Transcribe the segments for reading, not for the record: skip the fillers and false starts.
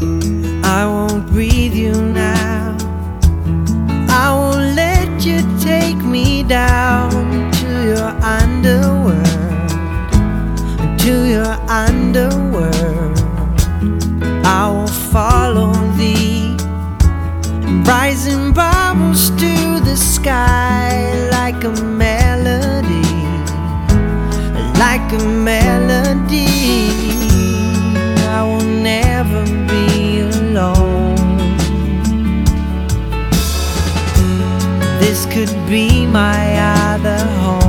I won't breathe you now. I won't let you take me down to your underworld, to your underworld. I will follow thee, rising bubbles to the sky like a melody, like a melody. I will never be alone. This could be my other home.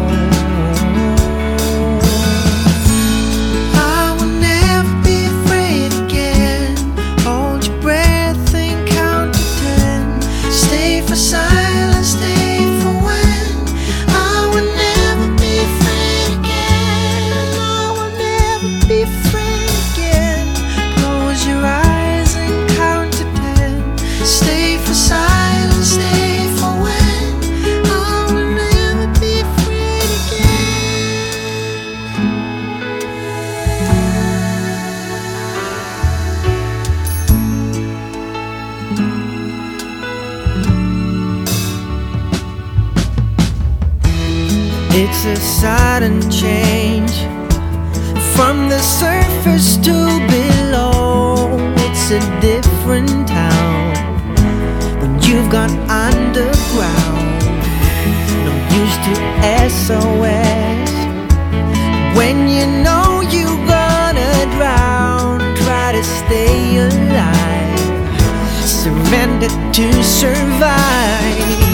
I will never be afraid again. Hold your breath and count to 10. Stay for silence, stay for when. I will never be afraid again. I will never be afraid again. Close your eyes and count to 10. Stay for silence, stay for when. I will never be afraid It's a sudden change from the surface to below. It's a different town when you've gone underground. No use to SOS when you know you're gonna drown. Try to stay alive, surrender to survive.